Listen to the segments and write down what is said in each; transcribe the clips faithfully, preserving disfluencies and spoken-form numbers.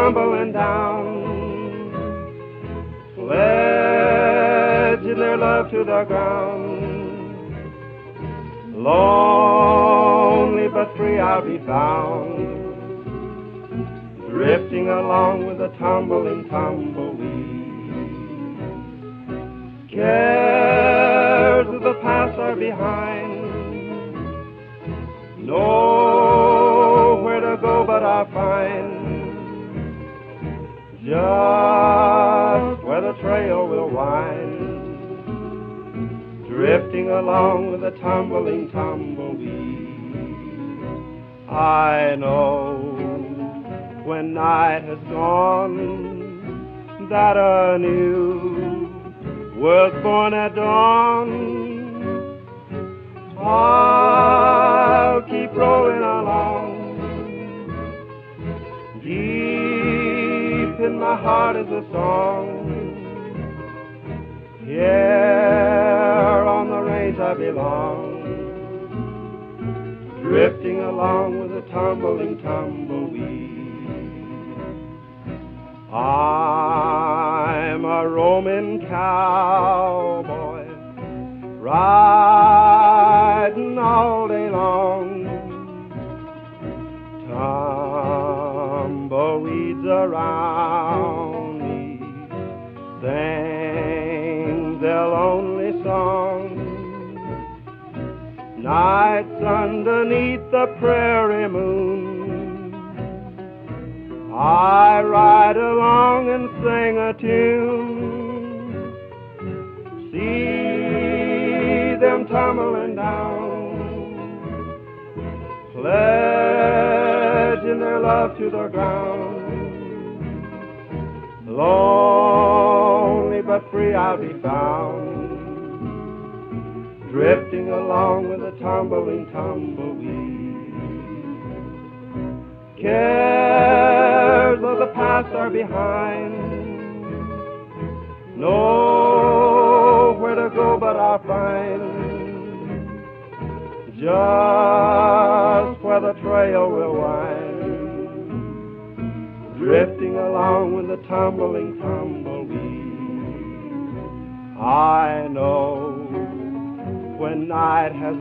tumbling down, pledging their love to the ground. Lonely but free I'll be found, drifting along with the tumbling tumbleweed. Cares of the past are behind, nowhere to go but I'll find just where the trail will wind, drifting along with the tumbling tumbleweed. I know when night has gone that a new world's born at dawn. I'll keep rolling along, deep in my heart is a song. Here on the range I belong, drifting along with the tumbling tumbleweed. I'm a roaming cowboy, riding all day long. Tumbleweeds around me sing their lonely song. Nights underneath the prairie moon, I ride along and sing a tune. See them tumbling down, pledging their love to the ground. Lonely but free I'll be found, drifting along with the tumbling tumbleweed. Cares of the past are behind, nowhere to go but I'll find just where the trail will wind, drifting along with the tumbling tumbleweed. I know when night has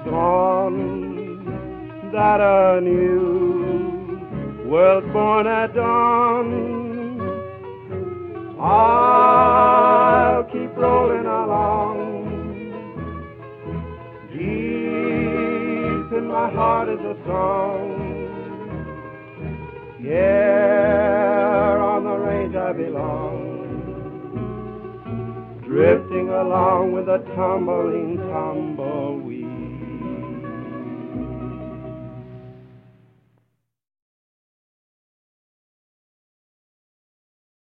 gone that a new world's born at dawn. I'll keep rolling along, deep in my heart is a song. Here on the range I belong, drifting along with a tumbling tumbleweed.